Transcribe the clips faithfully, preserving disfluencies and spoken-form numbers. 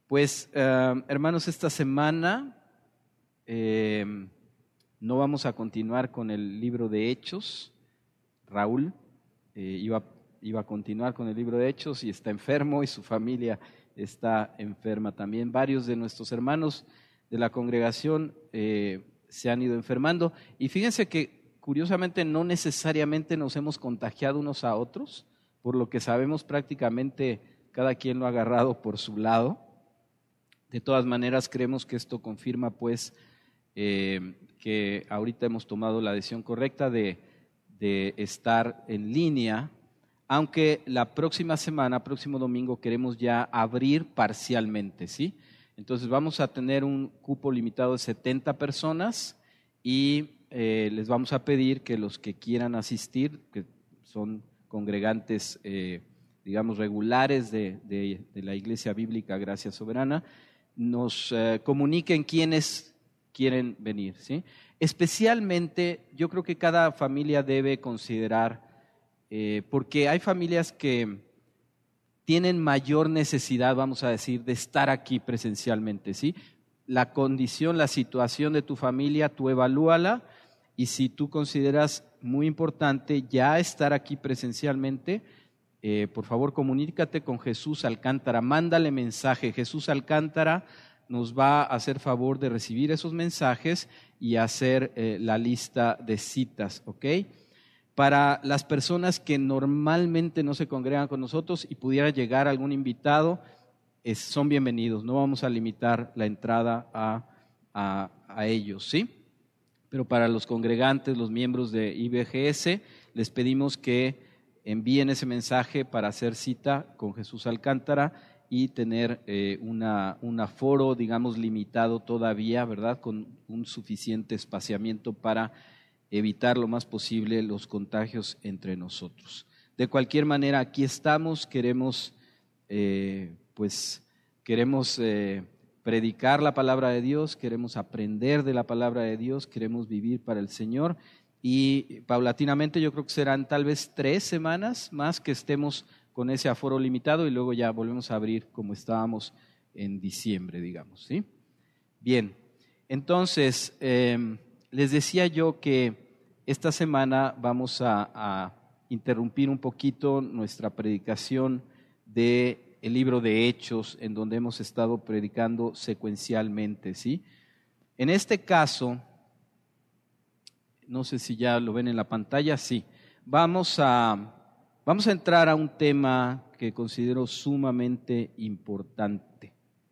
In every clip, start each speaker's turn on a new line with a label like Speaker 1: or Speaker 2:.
Speaker 1: Pues, eh, hermanos, esta semana eh, no vamos a continuar con el libro de Hechos. Raúl eh, iba, iba a continuar con el libro de Hechos y está enfermo y su familia está enferma también. Varios de nuestros hermanos de la congregación eh, se han ido enfermando. Y fíjense que curiosamente no necesariamente nos hemos contagiado unos a otros, por lo que sabemos prácticamente cada quien lo ha agarrado por su lado. De todas maneras, creemos que esto confirma pues eh, que ahorita hemos tomado la decisión correcta de, de estar en línea, aunque la próxima semana, próximo domingo, queremos ya abrir parcialmente, ¿sí? Entonces vamos a tener un cupo limitado de setenta personas y eh, les vamos a pedir que los que quieran asistir, que son congregantes, eh, digamos, regulares de, de, de la Iglesia Bíblica Gracia Soberana, nos eh, comuniquen quiénes quieren venir, ¿sí? Especialmente, yo creo que cada familia debe considerar, eh, porque hay familias que tienen mayor necesidad, vamos a decir, de estar aquí presencialmente, ¿sí? La condición, la situación de tu familia, tú evalúala, y si tú consideras muy importante ya estar aquí presencialmente, Eh, por favor, comunícate con Jesús Alcántara, mándale mensaje. Jesús Alcántara nos va a hacer favor de recibir esos mensajes y hacer eh, la lista de citas, ¿ok? Para las personas que normalmente no se congregan con nosotros y pudiera llegar algún invitado, es, son bienvenidos, no vamos a limitar la entrada a, a, a ellos, ¿sí? Pero para los congregantes, los miembros de I B G S, les pedimos que envíen ese mensaje para hacer cita con Jesús Alcántara y tener eh, una, un aforo, digamos, limitado todavía, ¿verdad?, con un suficiente espaciamiento para evitar lo más posible los contagios entre nosotros. De cualquier manera, aquí estamos, queremos, eh, pues, queremos eh, predicar la palabra de Dios, queremos aprender de la palabra de Dios, queremos vivir para el Señor. Y paulatinamente yo creo que serán tal vez tres semanas más que estemos con ese aforo limitado y luego ya volvemos a abrir como estábamos en diciembre, digamos, ¿sí? Bien, entonces eh, les decía yo que esta semana vamos a, a interrumpir un poquito nuestra predicación del libro de Hechos, en donde hemos estado predicando secuencialmente, ¿sí? En este caso, no sé si ya lo ven en la pantalla, sí. Vamos a, vamos a entrar a un tema que considero sumamente importante.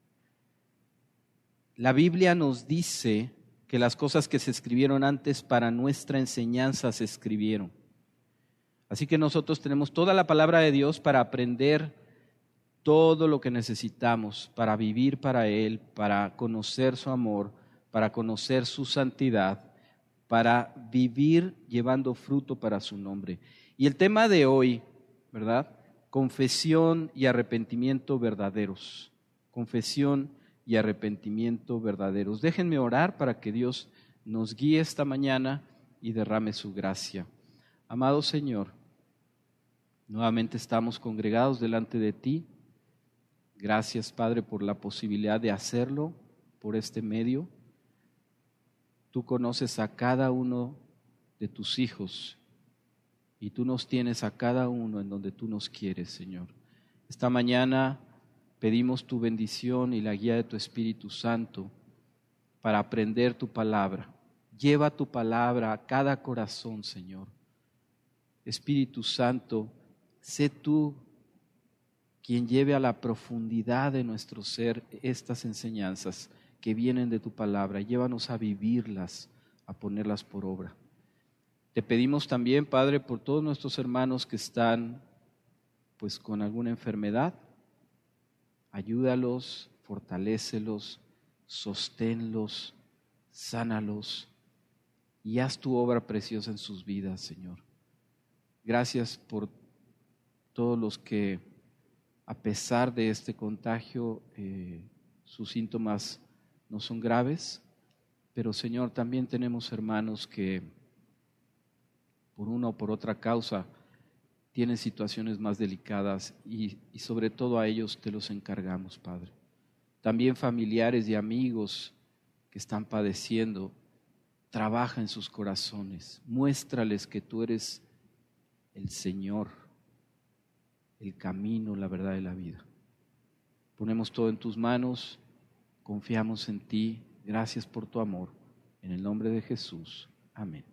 Speaker 1: La Biblia nos dice que las cosas que se escribieron antes para nuestra enseñanza se escribieron. Así que nosotros tenemos toda la palabra de Dios para aprender todo lo que necesitamos para vivir para Él, para conocer su amor, para conocer su santidad, para vivir llevando fruto para su nombre. Y el tema de hoy, ¿verdad? Confesión y arrepentimiento verdaderos. Confesión y arrepentimiento verdaderos. Déjenme orar para que Dios nos guíe esta mañana y derrame su gracia. Amado Señor, nuevamente estamos congregados delante de ti. Gracias, Padre, por la posibilidad de hacerlo por este medio. Tú conoces a cada uno de tus hijos y tú nos tienes a cada uno en donde tú nos quieres, Señor. Esta mañana pedimos tu bendición y la guía de tu Espíritu Santo para aprender tu palabra. Lleva tu palabra a cada corazón, Señor. Espíritu Santo, sé tú quien lleve a la profundidad de nuestro ser estas enseñanzas que vienen de tu palabra. Llévanos a vivirlas, a ponerlas por obra. Te pedimos también, Padre, por todos nuestros hermanos que están pues con alguna enfermedad. Ayúdalos, fortalécelos, sosténlos, sánalos y haz tu obra preciosa en sus vidas, Señor. Gracias por todos los que, a pesar de este contagio, eh, sus síntomas no son graves, pero Señor, también tenemos hermanos que por una o por otra causa tienen situaciones más delicadas y, y sobre todo a ellos te los encargamos, Padre. también familiares y amigos que están padeciendo. Trabaja en sus corazones, muéstrales que tú eres el Señor, el camino, la verdad y la vida. Ponemos todo en tus manos, confiamos en ti, gracias por tu amor, en el nombre de Jesús, amén.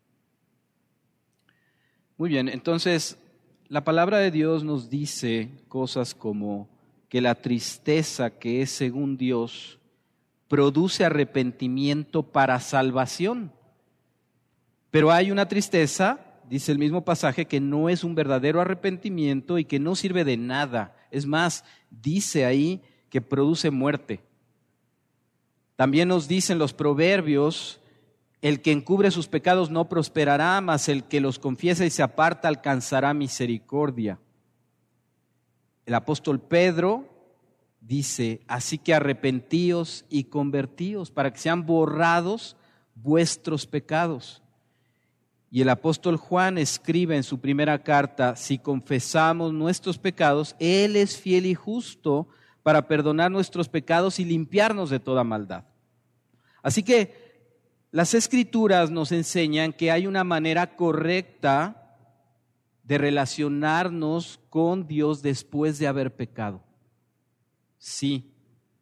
Speaker 1: Muy bien, entonces la palabra de Dios nos dice cosas como que la tristeza que es según Dios produce arrepentimiento para salvación. Pero hay una tristeza, dice el mismo pasaje, que no es un verdadero arrepentimiento y que no sirve de nada. Es más, dice ahí que produce muerte. También nos dicen los proverbios, el que encubre sus pecados no prosperará, mas el que los confiesa y se aparta alcanzará misericordia. El apóstol Pedro dice, así que arrepentíos y convertíos para que sean borrados vuestros pecados. Y el apóstol Juan escribe en su primera carta, si confesamos nuestros pecados, Él es fiel y justo para perdonar nuestros pecados y limpiarnos de toda maldad. Así que las Escrituras nos enseñan que hay una manera correcta de relacionarnos con Dios después de haber pecado. Sí,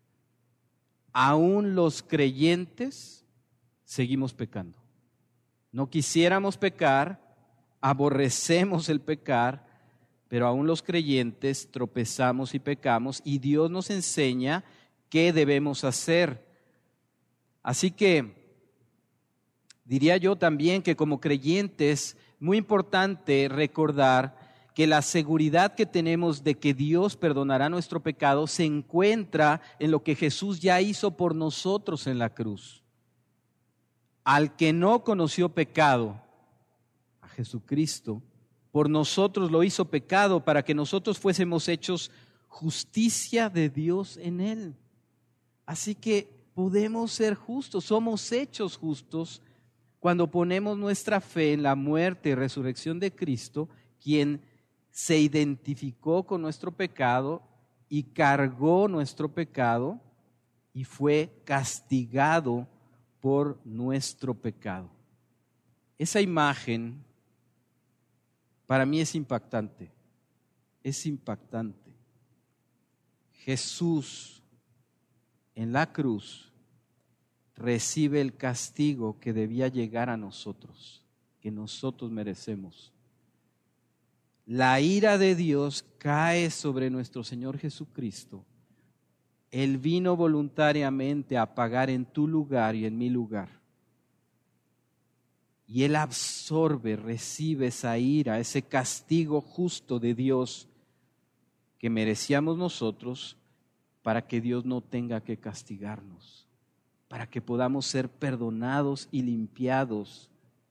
Speaker 1: aún los creyentes seguimos pecando. No quisiéramos pecar, aborrecemos el pecar, pero aún los creyentes tropezamos y pecamos y Dios nos enseña qué debemos hacer. Así que diría yo también que como creyentes, muy importante recordar que la seguridad que tenemos de que Dios perdonará nuestro pecado se encuentra en lo que Jesús ya hizo por nosotros en la cruz. Al que no conoció pecado, a Jesucristo, por nosotros lo hizo pecado para que nosotros fuésemos hechos justicia de Dios en Él. Así que podemos ser justos, somos hechos justos cuando ponemos nuestra fe en la muerte y resurrección de Cristo, quien se identificó con nuestro pecado y cargó nuestro pecado y fue castigado por nuestro pecado. Esa imagen para mí es impactante, es impactante. Jesús en la cruz recibe el castigo que debía llegar a nosotros, que nosotros merecemos. La ira de Dios cae sobre nuestro Señor Jesucristo. Él vino voluntariamente a pagar en tu lugar y en mi lugar. Y Él absorbe, recibe esa ira, ese castigo justo de Dios que merecíamos nosotros para que Dios no tenga que castigarnos, para que podamos ser perdonados y limpiados.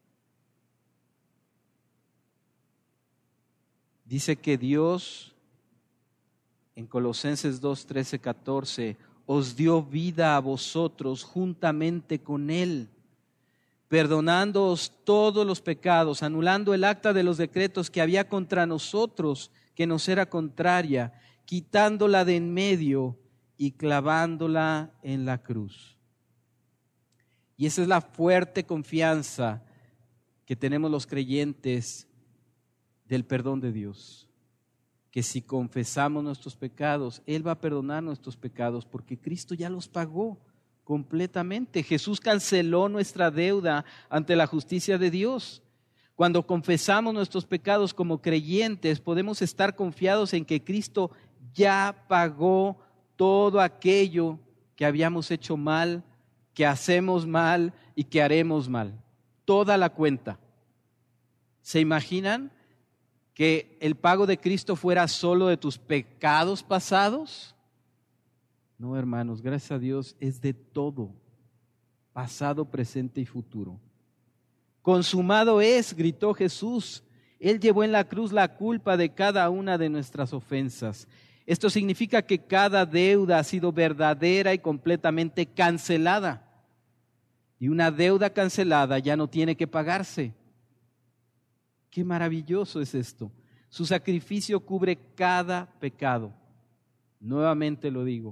Speaker 1: Dice que Dios, en Colosenses dos, trece, catorce, os dio vida a vosotros juntamente con Él, perdonándoos todos los pecados, anulando el acta de los decretos que había contra nosotros, que nos era contraria, quitándola de en medio y clavándola en la cruz. Y esa es la fuerte confianza que tenemos los creyentes del perdón de Dios, que si confesamos nuestros pecados, Él va a perdonar nuestros pecados porque Cristo ya los pagó completamente. Jesús canceló nuestra deuda ante la justicia de Dios. Cuando confesamos nuestros pecados como creyentes, podemos estar confiados en que Cristo ya pagó todo aquello que habíamos hecho mal, que hacemos mal y que haremos mal. Toda la cuenta. ¿Se imaginan que el pago de Cristo fuera solo de tus pecados pasados? No, hermanos, gracias a Dios es de todo, pasado, presente y futuro. Consumado es, gritó Jesús. Él llevó en la cruz la culpa de cada una de nuestras ofensas. Esto significa que cada deuda ha sido verdadera y completamente cancelada. Y una deuda cancelada ya no tiene que pagarse. Qué maravilloso es esto. Su sacrificio cubre cada pecado. Nuevamente lo digo,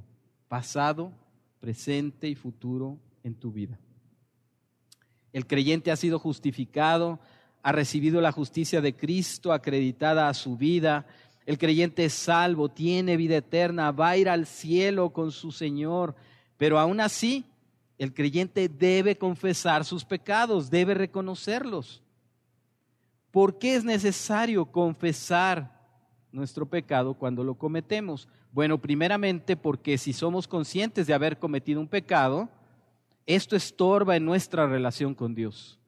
Speaker 1: pasado, presente y futuro en tu vida. El creyente ha sido justificado, ha recibido la justicia de Cristo acreditada a su vida. El creyente es salvo, tiene vida eterna, va a ir al cielo con su Señor. Pero aún así, el creyente debe confesar sus pecados, debe reconocerlos. ¿Por qué es necesario confesar nuestro pecado cuando lo cometemos? Bueno, primeramente porque si somos conscientes de haber cometido un pecado, esto estorba en nuestra relación con Dios.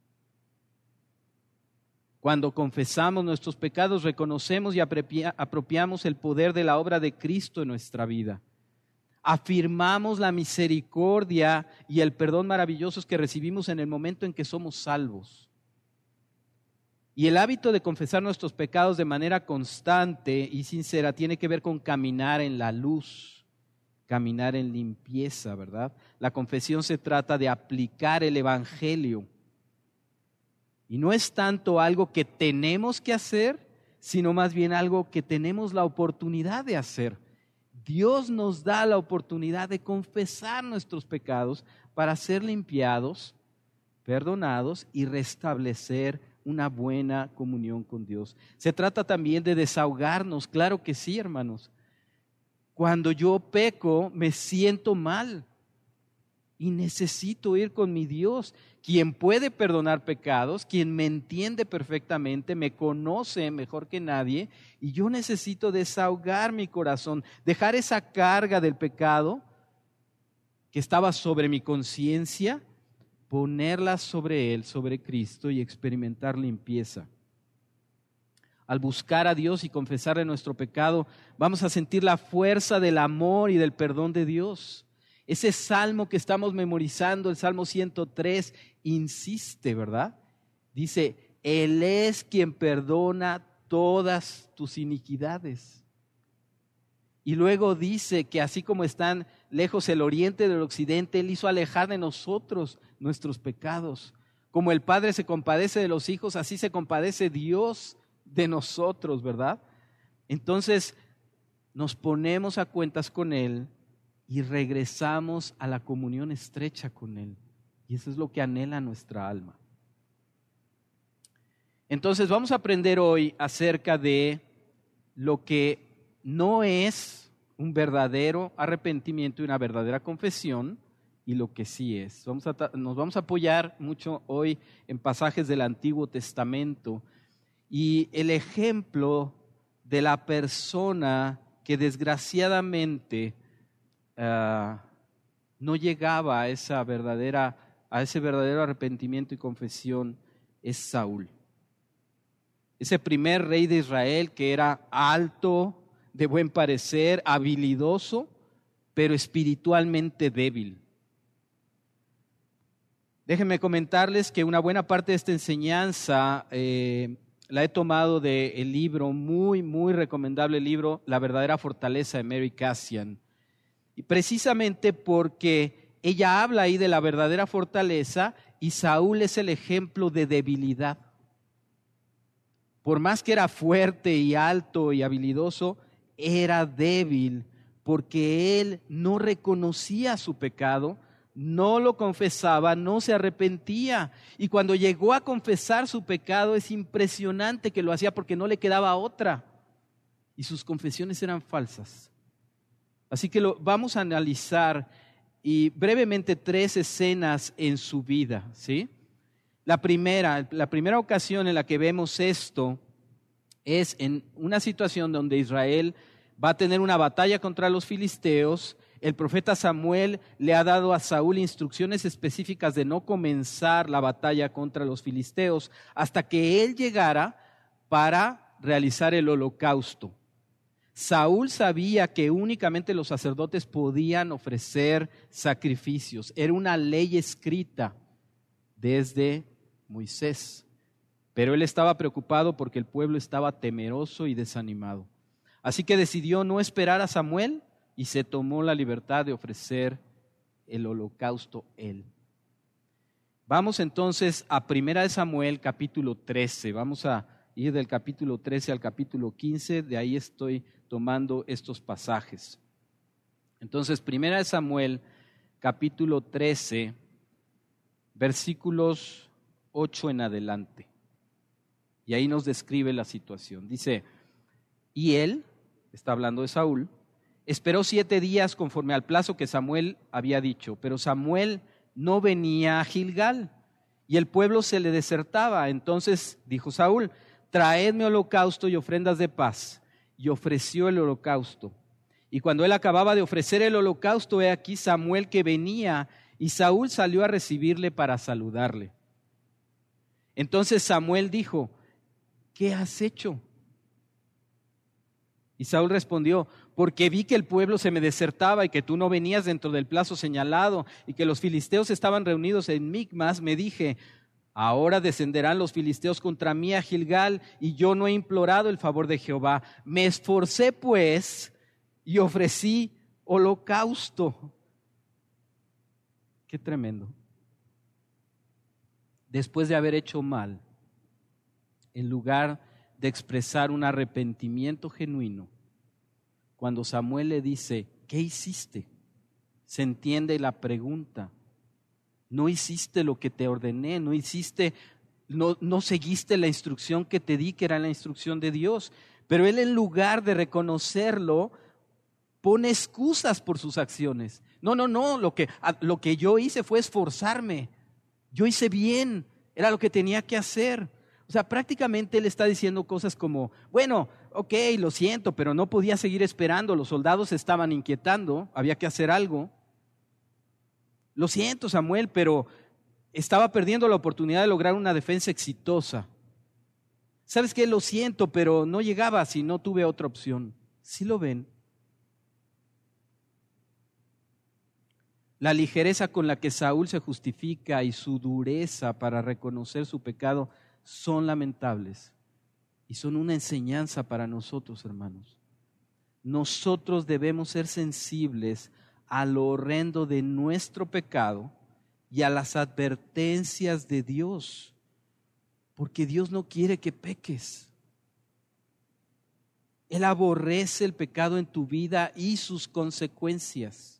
Speaker 1: Cuando confesamos nuestros pecados, reconocemos y apropiamos el poder de la obra de Cristo en nuestra vida. Afirmamos la misericordia y el perdón maravillosos que recibimos en el momento en que somos salvos. Y el hábito de confesar nuestros pecados de manera constante y sincera tiene que ver con caminar en la luz, caminar en limpieza, ¿verdad? La confesión se trata de aplicar el Evangelio. Y no es tanto algo que tenemos que hacer, sino más bien algo que tenemos la oportunidad de hacer. Dios nos da la oportunidad de confesar nuestros pecados para ser limpiados, perdonados y restablecer una buena comunión con Dios. Se trata también de desahogarnos, claro que sí, hermanos. Cuando yo peco, me siento mal y necesito ir con mi Dios, quien puede perdonar pecados, quien me entiende perfectamente, me conoce mejor que nadie, y yo necesito desahogar mi corazón, dejar esa carga del pecado que estaba sobre mi conciencia, ponerla sobre Él, sobre Cristo, y experimentar limpieza. Al buscar a Dios y confesarle nuestro pecado, vamos a sentir la fuerza del amor y del perdón de Dios. Ese salmo que estamos memorizando, el Salmo ciento tres, insiste, ¿verdad? Dice, Él es quien perdona todas tus iniquidades. Y luego dice que así como están lejos el oriente del occidente, Él hizo alejar de nosotros nuestros pecados. Como el Padre se compadece de los hijos, así se compadece Dios de nosotros, ¿verdad? Entonces nos ponemos a cuentas con Él y regresamos a la comunión estrecha con Él. Y eso es lo que anhela nuestra alma. Entonces vamos a aprender hoy acerca de lo que no es un verdadero arrepentimiento y una verdadera confesión, y lo que sí es. Vamos a, nos vamos a apoyar mucho hoy en pasajes del Antiguo Testamento y el ejemplo de la persona que desgraciadamente uh, no llegaba a esa verdadera, a ese verdadero arrepentimiento y confesión es Saúl. Ese primer rey de Israel que era alto, de buen parecer, habilidoso, pero espiritualmente débil. Déjenme comentarles que una buena parte de esta enseñanza eh, la he tomado del libro, muy, muy recomendable libro, La verdadera fortaleza de Mary Kassian. Y precisamente porque ella habla ahí de la verdadera fortaleza y Saúl es el ejemplo de debilidad. Por más que era fuerte y alto y habilidoso, era débil porque él no reconocía su pecado, no lo confesaba, no se arrepentía. Y cuando llegó a confesar su pecado, es impresionante que lo hacía porque no le quedaba otra. Y sus confesiones eran falsas. Así que lo vamos a analizar y brevemente tres escenas en su vida, ¿sí? La primera, la primera ocasión en la que vemos esto es en una situación donde Israel va a tener una batalla contra los filisteos. El profeta Samuel le ha dado a Saúl instrucciones específicas de no comenzar la batalla contra los filisteos hasta que él llegara para realizar el holocausto. Saúl sabía que únicamente los sacerdotes podían ofrecer sacrificios. Era una ley escrita desde Moisés. Pero él estaba preocupado porque el pueblo estaba temeroso y desanimado. Así que decidió no esperar a Samuel y se tomó la libertad de ofrecer el holocausto él. Vamos entonces a Primera de Samuel, capítulo trece. Vamos a ir del capítulo trece al capítulo quince. De ahí estoy tomando estos pasajes. Entonces, primera de Samuel, capítulo trece, versículos ocho en adelante. Y ahí nos describe la situación. Dice, y él, está hablando de Saúl, esperó siete días conforme al plazo que Samuel había dicho, pero Samuel no venía a Gilgal y el pueblo se le desertaba. Entonces dijo Saúl, traedme holocausto y ofrendas de paz. Y ofreció el holocausto. Y cuando él acababa de ofrecer el holocausto, he aquí Samuel que venía, y Saúl salió a recibirle para saludarle. Entonces Samuel dijo, ¿qué has hecho? Y Saúl respondió, porque vi que el pueblo se me desertaba y que tú no venías dentro del plazo señalado y que los filisteos estaban reunidos en Micmas, me dije, ahora descenderán los filisteos contra mí a Gilgal y yo no he implorado el favor de Jehová. Me esforcé pues y ofrecí holocausto. Qué tremendo. Después de haber hecho mal, en lugar de expresar un arrepentimiento genuino, cuando Samuel le dice, ¿qué hiciste? Se entiende la pregunta. No hiciste lo que te ordené, no hiciste, no, no seguiste la instrucción que te di, que era la instrucción de Dios. Pero él, en lugar de reconocerlo, pone excusas por sus acciones. No, no, no, lo que, lo que yo hice fue esforzarme. Yo hice bien, era lo que tenía que hacer. O sea, prácticamente él está diciendo cosas como, bueno, ok, lo siento, pero no podía seguir esperando, los soldados se estaban inquietando, había que hacer algo. Lo siento, Samuel, pero estaba perdiendo la oportunidad de lograr una defensa exitosa. ¿Sabes qué? Lo siento, pero no llegaba si no tuve otra opción. ¿Sí lo ven? La ligereza con la que Saúl se justifica y su dureza para reconocer su pecado son lamentables y son una enseñanza para nosotros, hermanos. Nosotros debemos ser sensibles a lo horrendo de nuestro pecado y a las advertencias de Dios, porque Dios no quiere que peques. Él aborrece el pecado en tu vida y sus consecuencias.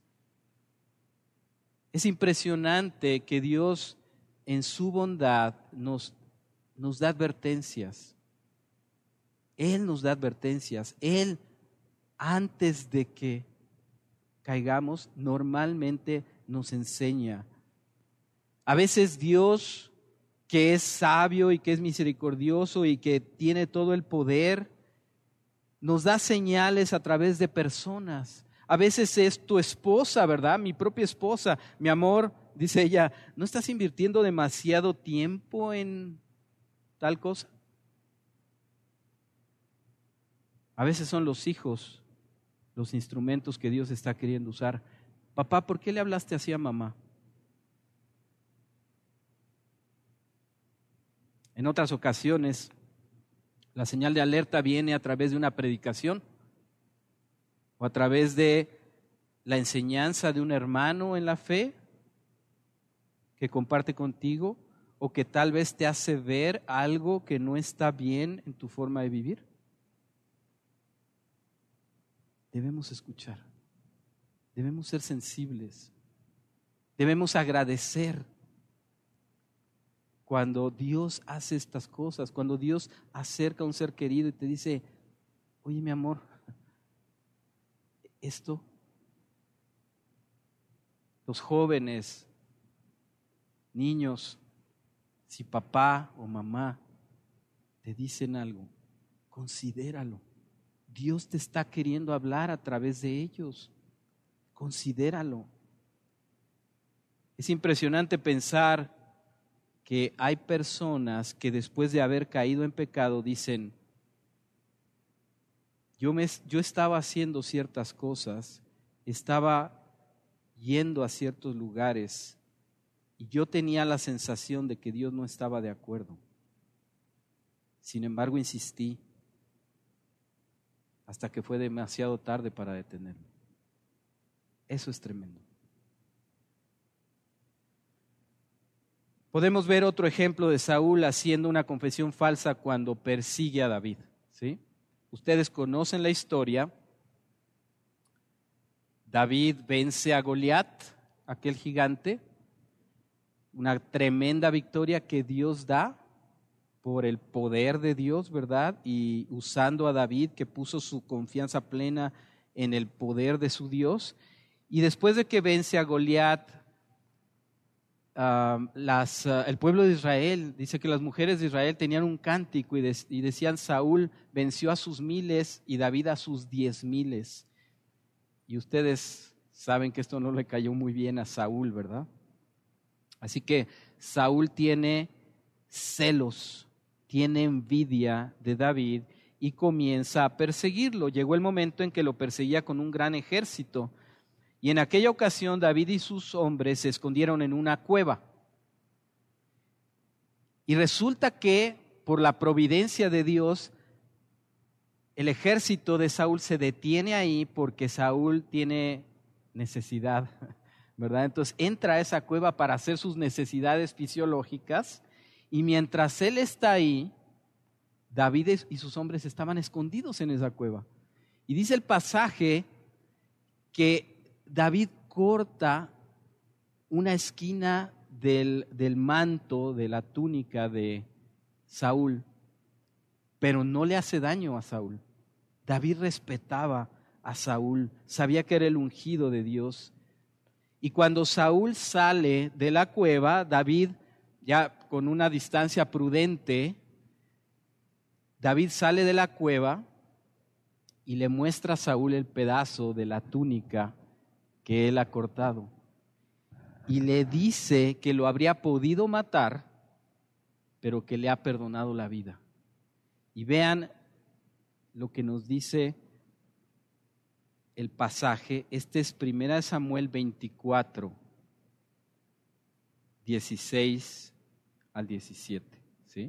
Speaker 1: Es impresionante que Dios en su bondad nos, nos da advertencias. Él nos da advertencias. Él, antes de que caigamos, normalmente nos enseña. A veces Dios, que es sabio y que es misericordioso y que tiene todo el poder, nos da señales a través de personas. A veces es tu esposa, ¿verdad? Mi propia esposa. Mi amor, dice ella, ¿no estás invirtiendo demasiado tiempo en tal cosa? A veces son los hijos los instrumentos que Dios está queriendo usar. Papá, ¿por qué le hablaste así a mamá? En otras ocasiones, la señal de alerta viene a través de una predicación o a través de la enseñanza de un hermano en la fe que comparte contigo o que tal vez te hace ver algo que no está bien en tu forma de vivir. Debemos escuchar, debemos ser sensibles, debemos agradecer cuando Dios hace estas cosas, cuando Dios acerca a un ser querido y te dice, oye mi amor, esto, los jóvenes, niños, si papá o mamá te dicen algo, considéralo. Dios te está queriendo hablar a través de ellos. Considéralo. Es impresionante pensar que hay personas que después de haber caído en pecado dicen, yo, me, yo estaba haciendo ciertas cosas, estaba yendo a ciertos lugares y yo tenía la sensación de que Dios no estaba de acuerdo. Sin embargo, insistí hasta que fue demasiado tarde para detenerme. Eso es tremendo. Podemos ver otro ejemplo de Saúl haciendo una confesión falsa cuando persigue a David, ¿sí? Ustedes conocen la historia David vence a Goliat, aquel gigante, una tremenda victoria que Dios da por el poder de Dios, ¿verdad? Y usando a David, que puso su confianza plena en el poder de su Dios. Y después de que vence a Goliat, uh, las, uh, el pueblo de Israel, dice que las mujeres de Israel tenían un cántico y, de, y decían: Saúl venció a sus miles y David a sus diez miles. Y ustedes saben que esto no le cayó muy bien a Saúl, ¿verdad? Así que Saúl tiene celos, tiene envidia de David y comienza a perseguirlo. Llegó el momento en que lo perseguía con un gran ejército. Y en aquella ocasión David y sus hombres se escondieron en una cueva. Y resulta que por la providencia de Dios, el ejército de Saúl se detiene ahí porque Saúl tiene necesidad, ¿verdad? Entonces entra a esa cueva para hacer sus necesidades fisiológicas y mientras él está ahí, David y sus hombres estaban escondidos en esa cueva. Y dice el pasaje que David corta una esquina del, del manto, de la túnica de Saúl, pero no le hace daño a Saúl. David respetaba a Saúl, sabía que era el ungido de Dios. Y cuando Saúl sale de la cueva, David, ya con una distancia prudente, David sale de la cueva y le muestra a Saúl el pedazo de la túnica que él ha cortado. Y le dice que lo habría podido matar, pero que le ha perdonado la vida. Y vean lo que nos dice el pasaje. Este es primera de Samuel veinticuatro, dieciséis al diecisiete, ¿sí?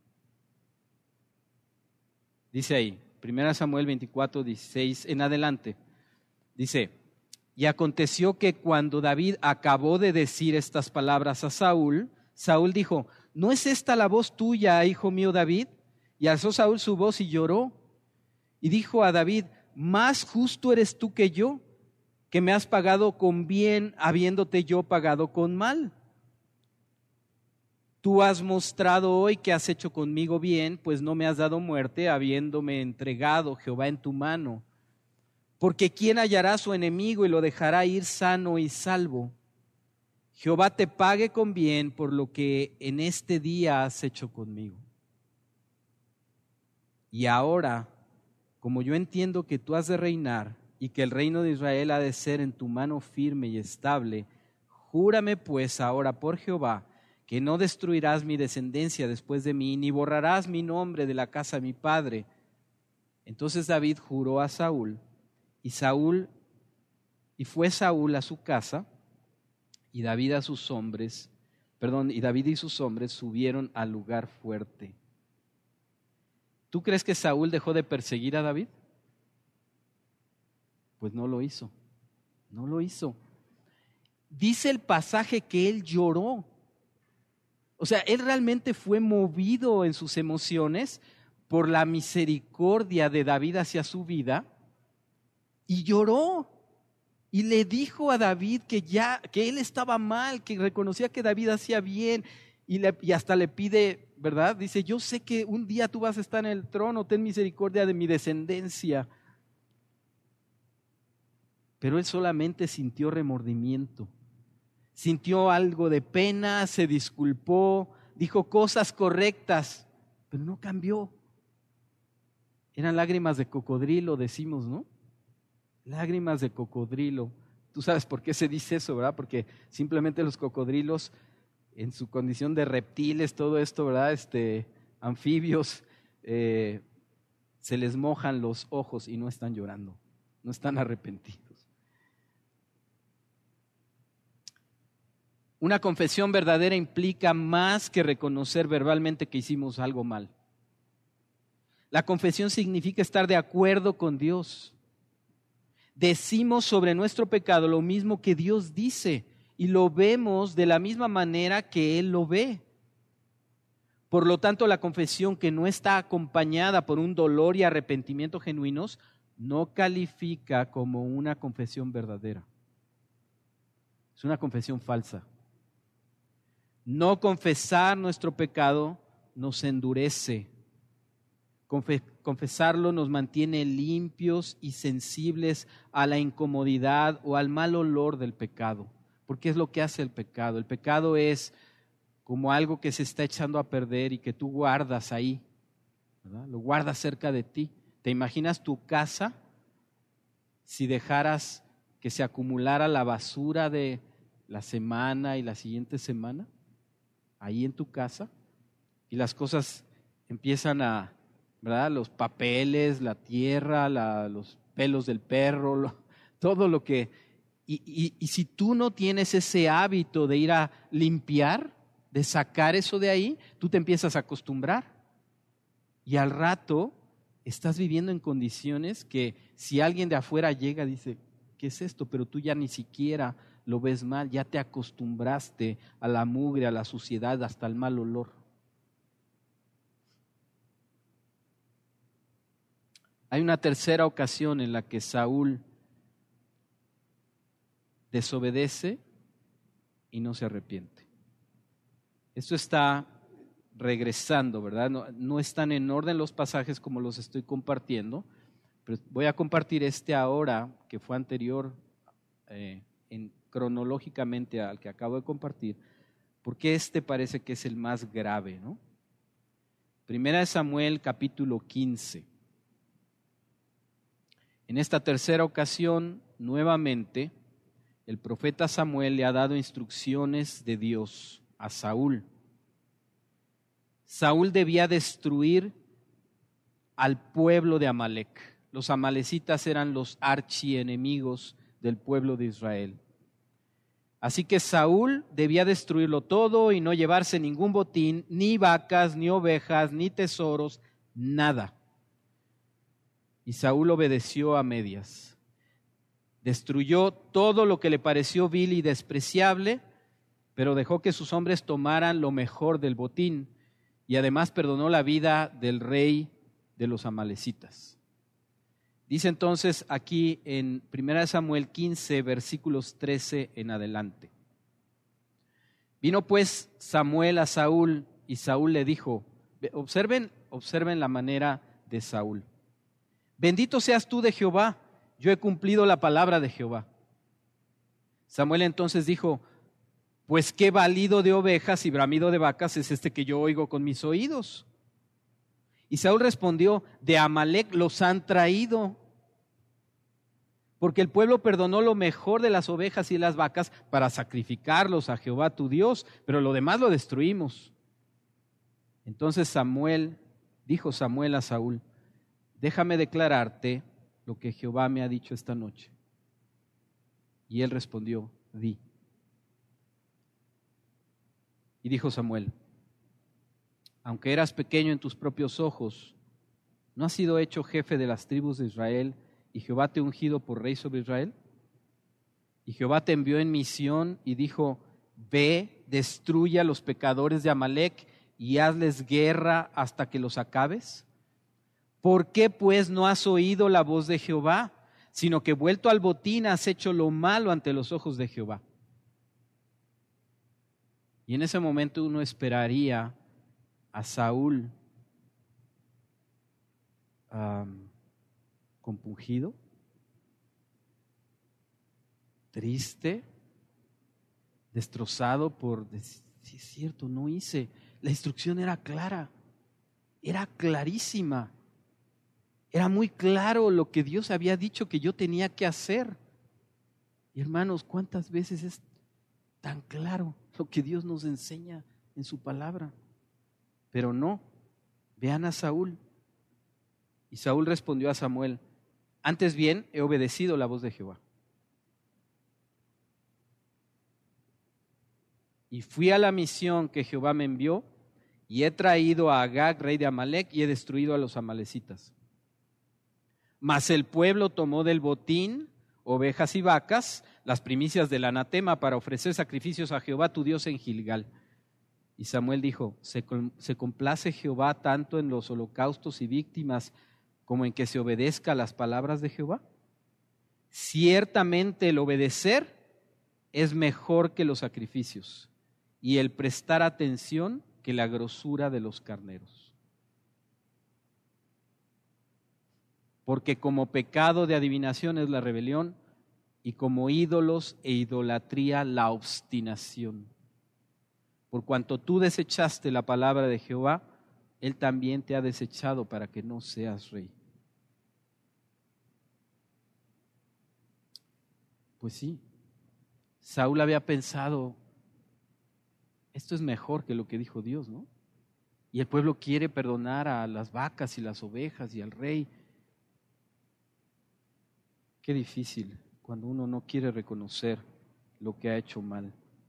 Speaker 1: Dice ahí, primera de Samuel veinticuatro, dieciséis en adelante. Dice: y aconteció que cuando David acabó de decir estas palabras a Saúl, Saúl dijo: ¿no es esta la voz tuya, hijo mío David? Y alzó Saúl su voz y lloró. Y dijo a David: más justo eres tú que yo, que me has pagado con bien, habiéndote yo pagado con mal. Tú has mostrado hoy que has hecho conmigo bien, pues no me has dado muerte, habiéndome entregado Jehová en tu mano. Porque ¿quién hallará a su enemigo y lo dejará ir sano y salvo? Jehová te pague con bien por lo que en este día has hecho conmigo. Y ahora, como yo entiendo que tú has de reinar y que el reino de Israel ha de ser en tu mano firme y estable, júrame pues ahora por Jehová que no destruirás mi descendencia después de mí, ni borrarás mi nombre de la casa de mi padre. Entonces David juró a Saúl, y Saúl, y fue Saúl a su casa, y David a sus hombres, perdón, y David y sus hombres subieron al lugar fuerte. ¿Tú crees que Saúl dejó de perseguir a David? Pues no lo hizo, no lo hizo. Dice el pasaje que él lloró. O sea, él realmente fue movido en sus emociones por la misericordia de David hacia su vida y lloró. Y le dijo a David que ya, que él estaba mal, que reconocía que David hacía bien y, le, y hasta le pide, ¿verdad? Dice: yo sé que un día tú vas a estar en el trono, ten misericordia de mi descendencia. Pero él solamente sintió remordimiento. Sintió algo de pena, se disculpó, dijo cosas correctas, pero no cambió. Eran lágrimas de cocodrilo, decimos, ¿no? Lágrimas de cocodrilo. Tú sabes por qué se dice eso, ¿verdad? Porque simplemente los cocodrilos, en su condición de reptiles, todo esto, ¿verdad? Este, anfibios, eh, se les mojan los ojos y no están llorando, no están arrepentidos. Una confesión verdadera implica más que reconocer verbalmente que hicimos algo mal. La confesión significa estar de acuerdo con Dios. Decimos sobre nuestro pecado lo mismo que Dios dice y lo vemos de la misma manera que Él lo ve. Por lo tanto, la confesión que no está acompañada por un dolor y arrepentimiento genuinos no califica como una confesión verdadera. Es una confesión falsa. No confesar nuestro pecado nos endurece. Confesarlo nos mantiene limpios y sensibles a la incomodidad o al mal olor del pecado. Porque es lo que hace el pecado. El pecado es como algo que se está echando a perder y que tú guardas ahí, ¿verdad? Lo guardas cerca de ti. ¿Te imaginas tu casa si dejaras que se acumulara la basura de la semana y la siguiente semana ahí en tu casa? Y las cosas empiezan a, ¿verdad? Los papeles, la tierra, la, los pelos del perro, lo, todo lo que... Y, y, y si tú no tienes ese hábito de ir a limpiar, de sacar eso de ahí, tú te empiezas a acostumbrar. Y al rato estás viviendo en condiciones que si alguien de afuera llega, dice, ¿qué es esto? Pero tú ya ni siquiera lo ves mal, ya te acostumbraste a la mugre, a la suciedad, hasta el mal olor. Hay una tercera ocasión en la que Saúl desobedece y no se arrepiente. Esto está regresando, ¿verdad? No, no están en orden los pasajes como los estoy compartiendo, pero voy a compartir este ahora, que fue anterior eh, en, cronológicamente al que acabo de compartir, porque este parece que es el más grave, ¿no? Primera de Samuel, capítulo quince. En esta tercera ocasión, nuevamente, el profeta Samuel le ha dado instrucciones de Dios a Saúl. Saúl debía destruir al pueblo de Amalec. Los amalecitas eran los archienemigos del pueblo de Israel. Así que Saúl debía destruirlo todo y no llevarse ningún botín, ni vacas, ni ovejas, ni tesoros, nada. Y Saúl obedeció a medias. Destruyó todo lo que le pareció vil y despreciable, pero dejó que sus hombres tomaran lo mejor del botín y además perdonó la vida del rey de los amalecitas. Dice entonces aquí en Primera Samuel quince, versículos trece en adelante. Vino pues Samuel a Saúl y Saúl le dijo, observen, observen la manera de Saúl. Bendito seas tú de Jehová, yo he cumplido la palabra de Jehová. Samuel entonces dijo, pues qué balido de ovejas y bramido de vacas es este que yo oigo con mis oídos. Y Saúl respondió, de Amalec los han traído, porque el pueblo perdonó lo mejor de las ovejas y las vacas para sacrificarlos a Jehová tu Dios, pero lo demás lo destruimos. Entonces Samuel, dijo Samuel a Saúl, déjame declararte lo que Jehová me ha dicho esta noche. Y él respondió, di. Y dijo Samuel, aunque eras pequeño en tus propios ojos, ¿no has sido hecho jefe de las tribus de Israel y Jehová te ha ungido por rey sobre Israel? Y Jehová te envió en misión y dijo, ve, destruye a los pecadores de Amalec y hazles guerra hasta que los acabes. ¿Por qué pues no has oído la voz de Jehová, sino que vuelto al botín has hecho lo malo ante los ojos de Jehová? Y en ese momento uno esperaría a Saúl um, compungido, triste, destrozado por decir, sí, es cierto, no hice. La instrucción era clara, era clarísima. Era muy claro lo que Dios había dicho que yo tenía que hacer. Y hermanos, ¿cuántas veces es tan claro lo que Dios nos enseña en su palabra? Pero no, vean a Saúl. Y Saúl respondió a Samuel, antes bien he obedecido la voz de Jehová. Y fui a la misión que Jehová me envió, y he traído a Agag, rey de Amalec, y he destruido a los amalecitas. Mas el pueblo tomó del botín ovejas y vacas, las primicias del anatema, para ofrecer sacrificios a Jehová tu Dios en Gilgal. Y Samuel dijo, se, se complace Jehová tanto en los holocaustos y víctimas como en que se obedezca las palabras de Jehová? Ciertamente el obedecer es mejor que los sacrificios, y el prestar atención que la grosura de los carneros. Porque como pecado de adivinación es la rebelión, y como ídolos e idolatría la obstinación. Por cuanto tú desechaste la palabra de Jehová, Él también te ha desechado para que no seas rey. Pues sí, Saúl había pensado, esto es mejor que lo que dijo Dios, ¿no? Y el pueblo quiere perdonar a las vacas y las ovejas y al rey. Qué difícil cuando uno no quiere reconocer lo que ha hecho mal.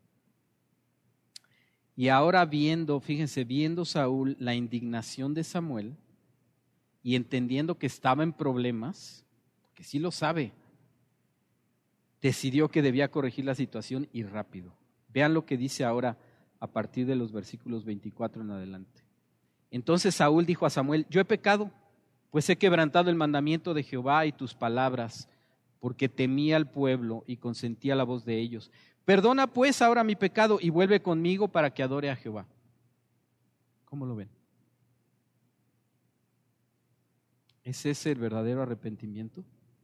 Speaker 1: Y ahora viendo, fíjense, viendo Saúl la indignación de Samuel y entendiendo que estaba en problemas, que sí lo sabe, decidió que debía corregir la situación y rápido. Vean lo que dice ahora a partir de los versículos veinticuatro en adelante. Entonces Saúl dijo a Samuel, yo he pecado, pues he quebrantado el mandamiento de Jehová y tus palabras, porque temía al pueblo y consentía la voz de ellos. Perdona pues ahora mi pecado y vuelve conmigo para que adore a Jehová. ¿Cómo lo ven? ¿Es ese el verdadero arrepentimiento?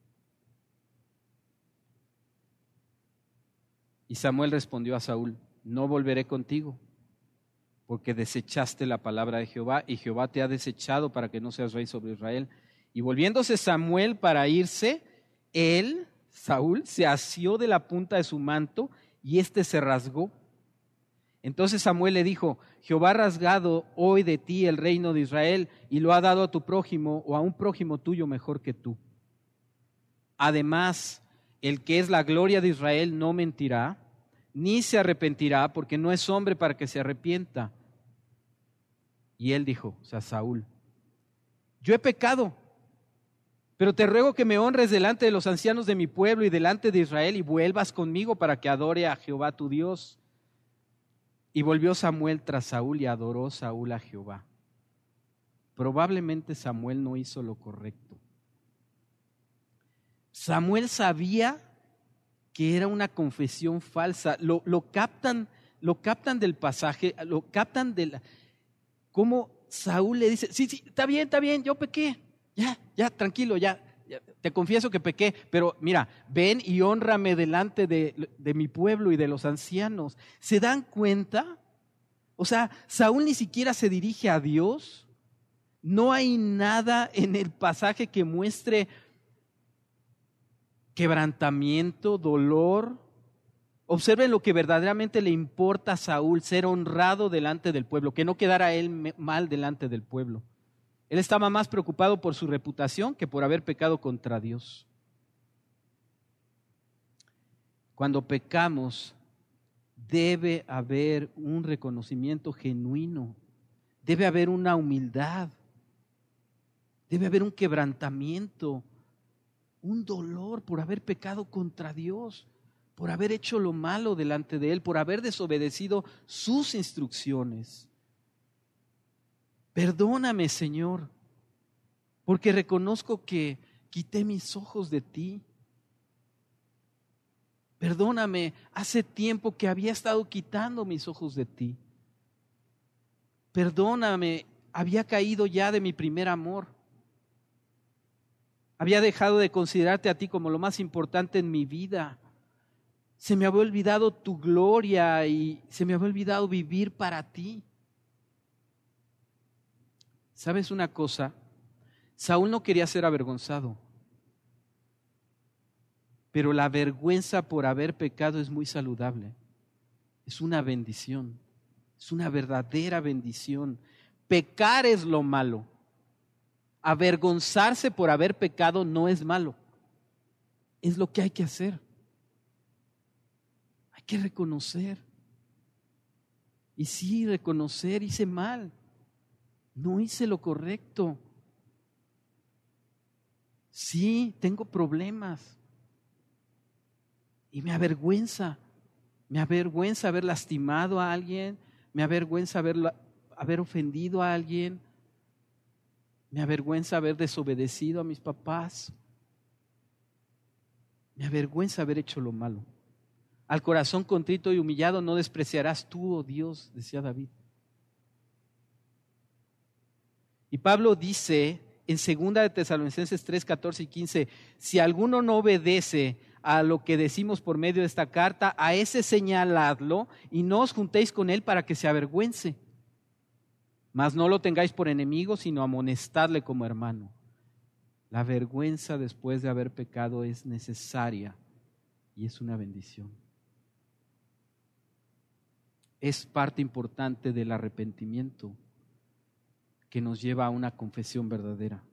Speaker 1: Y Samuel respondió a Saúl, no volveré contigo, porque desechaste la palabra de Jehová y Jehová te ha desechado para que no seas rey sobre Israel. Y volviéndose Samuel para irse, él, Saúl, se asió de la punta de su manto y éste se rasgó. Entonces Samuel le dijo, Jehová ha rasgado hoy de ti el reino de Israel y lo ha dado a tu prójimo o a un prójimo tuyo mejor que tú. Además, el que es la gloria de Israel no mentirá, ni se arrepentirá, porque no es hombre para que se arrepienta. Y él dijo, o sea, Saúl, yo he pecado, pero te ruego que me honres delante de los ancianos de mi pueblo y delante de Israel y vuelvas conmigo para que adore a Jehová tu Dios. Y volvió Samuel tras Saúl y adoró Saúl a Jehová. Probablemente Samuel no hizo lo correcto. Samuel sabía que era una confesión falsa. Lo, lo captan, lo captan del pasaje, lo captan de la, cómo Saúl le dice, sí, sí, está bien, está bien, yo pequé. Ya, ya, tranquilo, ya, ya, te confieso que pequé, pero mira, ven y hónrame delante de, de mi pueblo y de los ancianos. ¿Se dan cuenta? O sea, Saúl ni siquiera se dirige a Dios. No hay nada en el pasaje que muestre quebrantamiento, dolor. Observen lo que verdaderamente le importa a Saúl, ser honrado delante del pueblo, que no quedara él mal delante del pueblo. Él estaba más preocupado por su reputación que por haber pecado contra Dios. Cuando pecamos, debe haber un reconocimiento genuino, debe haber una humildad, debe haber un quebrantamiento, un dolor por haber pecado contra Dios, por haber hecho lo malo delante de Él, por haber desobedecido sus instrucciones. Perdóname, Señor, porque reconozco que quité mis ojos de ti. Perdóname, hace tiempo que había estado quitando mis ojos de ti. Perdóname, había caído ya de mi primer amor. Había dejado de considerarte a ti como lo más importante en mi vida. Se me había olvidado tu gloria y se me había olvidado vivir para ti. ¿Sabes una cosa? Saúl no quería ser avergonzado, pero la vergüenza por haber pecado es muy saludable. Es una bendición, es una verdadera bendición. Pecar es lo malo. Avergonzarse por haber pecado no es malo. Es lo que hay que hacer. Hay que reconocer. Y sí, reconocer, hice mal. No hice lo correcto. Sí, tengo problemas. Y me avergüenza. Me avergüenza haber lastimado a alguien. Me avergüenza haber, haber ofendido a alguien. Me avergüenza haber desobedecido a mis papás. Me avergüenza haber hecho lo malo. Al corazón contrito y humillado no despreciarás tú, oh Dios, decía David. Y Pablo dice en segunda de Tesalonicenses tres, catorce y quince, si alguno no obedece a lo que decimos por medio de esta carta, a ese señaladlo y no os juntéis con él para que se avergüence. Mas no lo tengáis por enemigo, sino amonestadle como hermano. La vergüenza después de haber pecado es necesaria y es una bendición. Es parte importante del arrepentimiento que nos lleva a una confesión verdadera.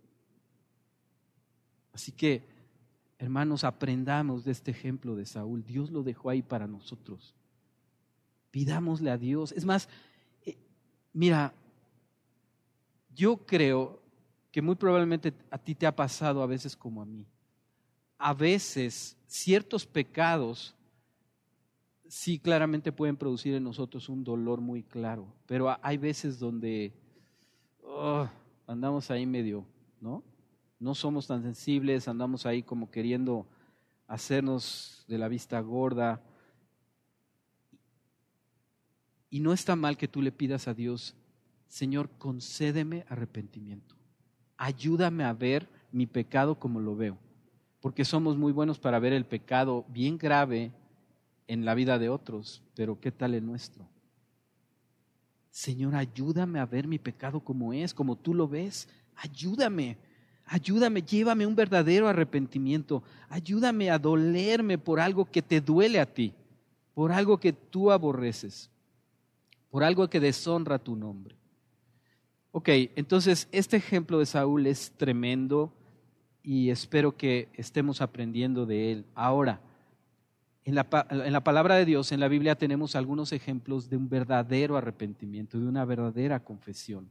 Speaker 1: Así que, hermanos, aprendamos de este ejemplo de Saúl. Dios lo dejó ahí para nosotros. Pidámosle a Dios. Es más, eh, mira, yo creo que muy probablemente a ti te ha pasado a veces como a mí. A veces ciertos pecados sí claramente pueden producir en nosotros un dolor muy claro, pero hay veces donde oh, andamos ahí medio, ¿no? No somos tan sensibles, andamos ahí como queriendo hacernos de la vista gorda. Y no está mal que tú le pidas a Dios, Señor, concédeme arrepentimiento. Ayúdame a ver mi pecado como lo veo, porque somos muy buenos para ver el pecado bien grave en la vida de otros, pero ¿qué tal el nuestro? Señor, ayúdame a ver mi pecado como es, como tú lo ves. Ayúdame, ayúdame, llévame un verdadero arrepentimiento. Ayúdame a dolerme por algo que te duele a ti, por algo que tú aborreces, por algo que deshonra tu nombre. Ok, entonces este ejemplo de Saúl es tremendo y espero que estemos aprendiendo de él. Ahora, en la, en la palabra de Dios, en la Biblia, tenemos algunos ejemplos de un verdadero arrepentimiento, de una verdadera confesión.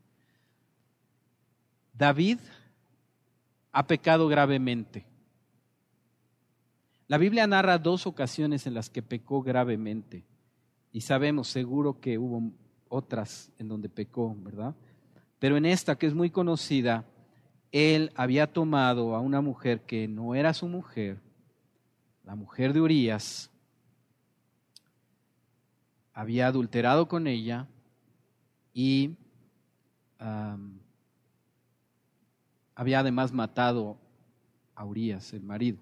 Speaker 1: David ha pecado gravemente. La Biblia narra dos ocasiones en las que pecó gravemente y sabemos seguro que hubo otras en donde pecó, ¿verdad? Pero en esta, que es muy conocida, él había tomado a una mujer que no era su mujer, la mujer de Urías, había adulterado con ella y um, había además matado a Urías, el marido.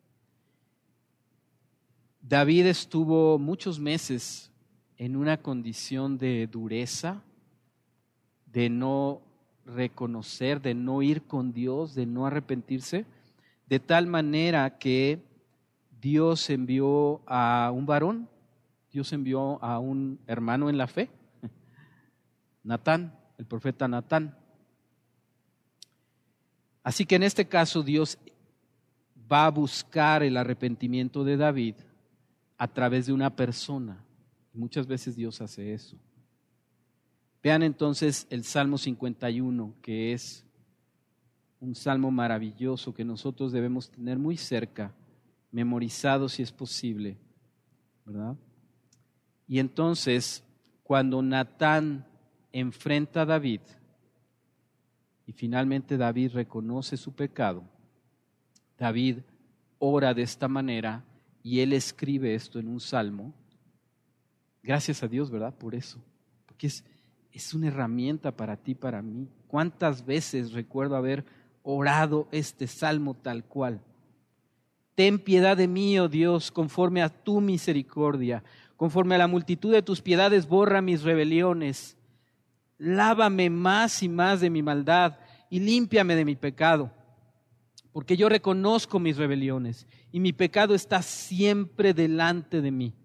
Speaker 1: David estuvo muchos meses en una condición de dureza, de no reconocer, de no ir con Dios, de no arrepentirse, de tal manera que Dios envió a un varón, Dios envió a un hermano en la fe, Natán, el profeta Natán. Así que en este caso Dios va a buscar el arrepentimiento de David a través de una persona. Muchas veces Dios hace eso. Vean entonces el Salmo cincuenta y uno, que es un salmo maravilloso que nosotros debemos tener muy cerca, memorizado si es posible, ¿verdad? Y entonces, cuando Natán enfrenta a David y finalmente David reconoce su pecado, David ora de esta manera y él escribe esto en un salmo. Gracias a Dios, ¿verdad? Por eso, porque es, es una herramienta para ti, para mí. ¿Cuántas veces recuerdo haber orado este salmo tal cual? Ten piedad de mí, oh Dios, conforme a tu misericordia. Conforme a la multitud de tus piedades, borra mis rebeliones. Lávame más y más de mi maldad y límpiame de mi pecado. Porque yo reconozco mis rebeliones y mi pecado está siempre delante de mí.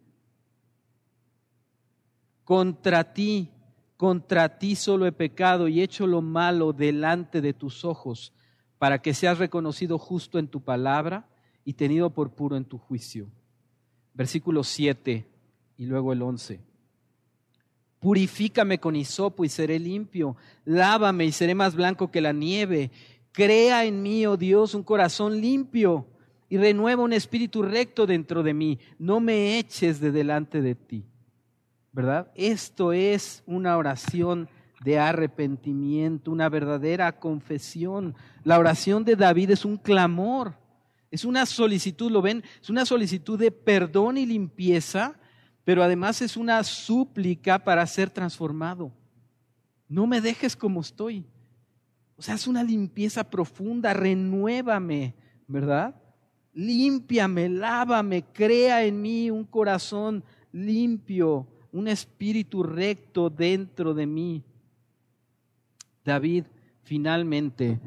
Speaker 1: Contra ti, contra ti solo he pecado y hecho lo malo delante de tus ojos, para que seas reconocido justo en tu palabra y tenido por puro en tu juicio. Versículo siete y luego el once. Purifícame con hisopo y seré limpio, lávame y seré más blanco que la nieve. Crea en mí, oh Dios, un corazón limpio y renueva un espíritu recto dentro de mí. No me eches de delante de ti. ¿Verdad? Esto es una oración de arrepentimiento, una verdadera confesión. La oración de David es un clamor, es una solicitud, ¿lo ven? Es una solicitud de perdón y limpieza, pero además es una súplica para ser transformado. No me dejes como estoy. O sea, es una limpieza profunda, renuévame, ¿verdad? Límpiame, lávame, crea en mí un corazón limpio, un espíritu recto dentro de mí. David finalmente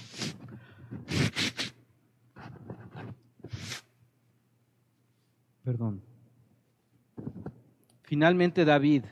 Speaker 1: perdón. Finalmente David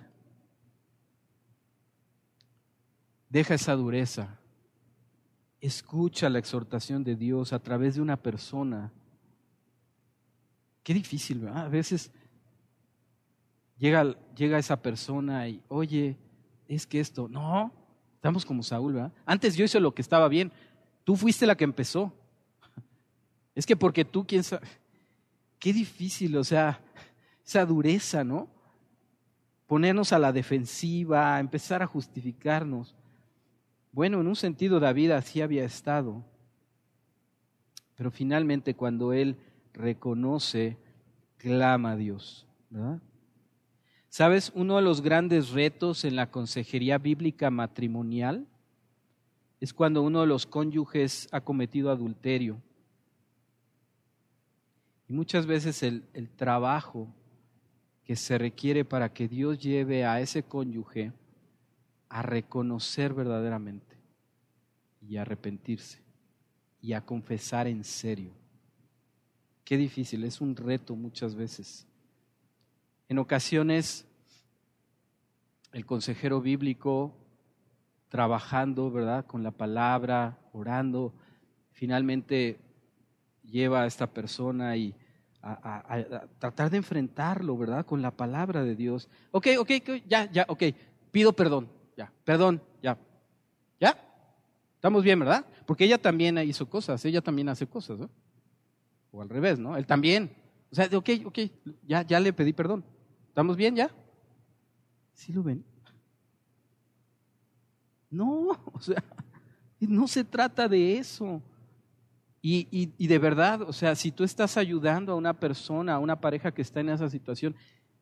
Speaker 1: deja esa dureza. Escucha la exhortación de Dios a través de una persona. Qué difícil, ¿verdad? A veces llega, llega esa persona y, oye, es que esto, no, estamos como Saúl, ¿verdad? Antes yo hice lo que estaba bien, tú fuiste la que empezó. Es que porque tú, quién sabe, qué difícil, o sea, esa dureza, ¿no? Ponernos a la defensiva, empezar a justificarnos. Bueno, en un sentido David así había estado, pero finalmente cuando él reconoce, clama a Dios, ¿verdad? ¿Sabes? Uno de los grandes retos en la consejería bíblica matrimonial es cuando uno de los cónyuges ha cometido adulterio. Y muchas veces el, el trabajo que se requiere para que Dios lleve a ese cónyuge a reconocer verdaderamente y a arrepentirse y a confesar en serio. Qué difícil, es un reto muchas veces. En ocasiones, el consejero bíblico trabajando, ¿verdad?, con la palabra, orando, finalmente lleva a esta persona y a, a, a tratar de enfrentarlo, ¿verdad?, con la palabra de Dios. Ok, ok, okay ya, ya, ok, pido perdón. Ya, perdón, ya, ya, estamos bien, ¿verdad? Porque ella también hizo cosas, ella también hace cosas, ¿no? O al revés, ¿no? Él también. O sea, ok, ok, ya, ya le pedí perdón. ¿Estamos bien ya? ¿Sí lo ven? No, o sea, no se trata de eso. Y, y, y de verdad, o sea, si tú estás ayudando a una persona, a una pareja que está en esa situación,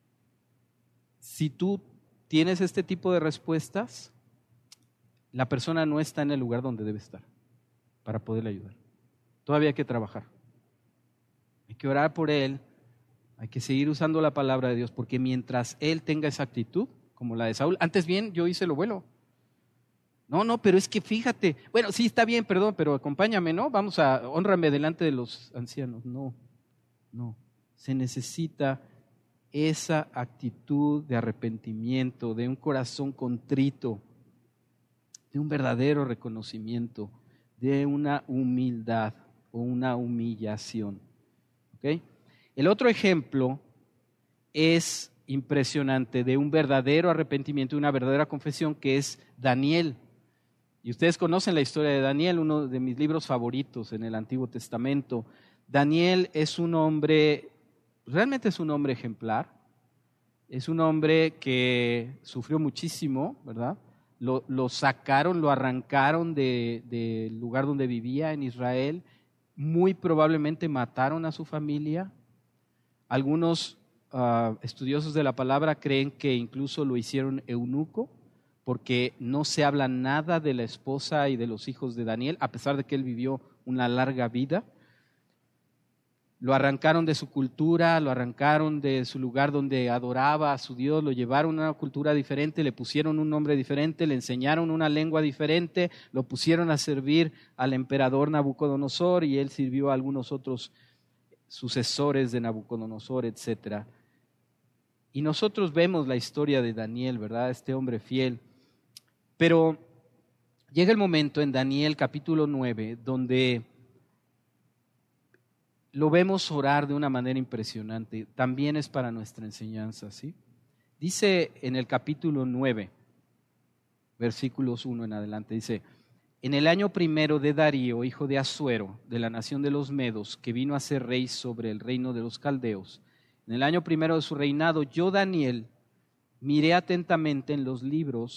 Speaker 1: si tú tienes este tipo de respuestas, la persona no está en el lugar donde debe estar para poderle ayudar. Todavía hay que trabajar. Hay que orar por él, hay que seguir usando la palabra de Dios, porque mientras él tenga esa actitud, como la de Saúl, antes bien yo hice lo bueno. No, no, pero es que fíjate, bueno, sí está bien, perdón, pero acompáñame, ¿no? Vamos a, hónrame delante de los ancianos. No, no, se necesita esa actitud de arrepentimiento, de un corazón contrito, de un verdadero reconocimiento, de una humildad o una humillación. ¿Okay? El otro ejemplo es impresionante de un verdadero arrepentimiento, una verdadera confesión, que es Daniel. Y ustedes conocen la historia de Daniel, uno de mis libros favoritos en el Antiguo Testamento. Daniel es un hombre, realmente es un hombre ejemplar, es un hombre que sufrió muchísimo, ¿verdad? Lo, lo sacaron, lo arrancaron del de lugar donde vivía en Israel, muy probablemente mataron a su familia. Algunos uh, estudiosos de la palabra creen que incluso lo hicieron eunuco, porque no se habla nada de la esposa y de los hijos de Daniel, a pesar de que él vivió una larga vida. Lo arrancaron de su cultura, lo arrancaron de su lugar donde adoraba a su Dios, lo llevaron a una cultura diferente, le pusieron un nombre diferente, le enseñaron una lengua diferente, lo pusieron a servir al emperador Nabucodonosor y él sirvió a algunos otros sucesores de Nabucodonosor, etcétera. Y nosotros vemos la historia de Daniel, ¿verdad? Este hombre fiel. Pero llega el momento en Daniel capítulo nueve donde lo vemos orar de una manera impresionante. También es para nuestra enseñanza, ¿sí? Dice en el capítulo nueve, versículos uno en adelante, dice: en el año primero de Darío, hijo de Asuero, de la nación de los Medos, que vino a ser rey sobre el reino de los Caldeos, en el año primero de su reinado, yo, Daniel, miré atentamente en los libros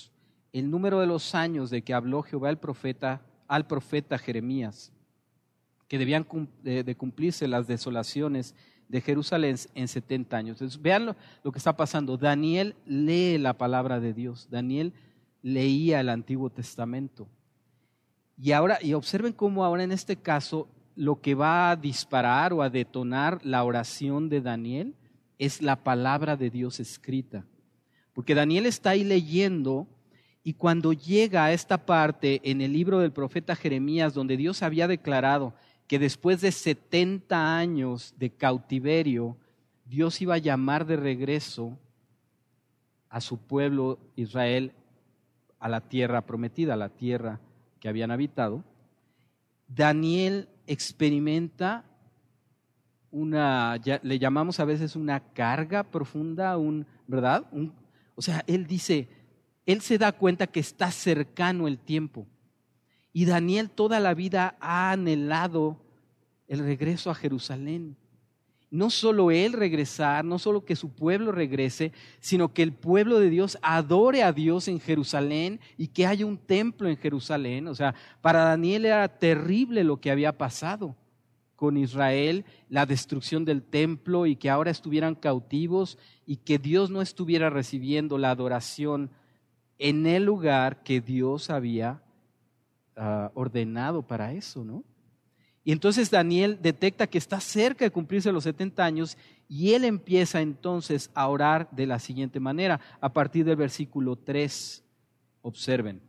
Speaker 1: el número de los años de que habló Jehová el profeta, al profeta Jeremías, que debían de cumplirse las desolaciones de Jerusalén en setenta años. Entonces, vean lo, lo que está pasando. Daniel lee la palabra de Dios. Daniel leía el Antiguo Testamento. Y ahora, y observen cómo ahora en este caso lo que va a disparar o a detonar la oración de Daniel es la palabra de Dios escrita. Porque Daniel está ahí leyendo, y cuando llega a esta parte en el libro del profeta Jeremías, donde Dios había declarado que después de setenta años de cautiverio, Dios iba a llamar de regreso a su pueblo Israel a la tierra prometida, a la tierra que habían habitado, Daniel experimenta una, ya, le llamamos a veces una carga profunda, un, ¿verdad? Un, o sea, él dice, él se da cuenta que está cercano el tiempo. Y Daniel toda la vida ha anhelado el regreso a Jerusalén. No solo él regresar, no solo que su pueblo regrese, sino que el pueblo de Dios adore a Dios en Jerusalén y que haya un templo en Jerusalén. O sea, para Daniel era terrible lo que había pasado con Israel, la destrucción del templo y que ahora estuvieran cautivos y que Dios no estuviera recibiendo la adoración en el lugar que Dios había uh, ordenado para eso, ¿no? Y entonces Daniel detecta que está cerca de cumplirse los setenta años y él empieza entonces a orar de la siguiente manera, a partir del versículo tres. Observen.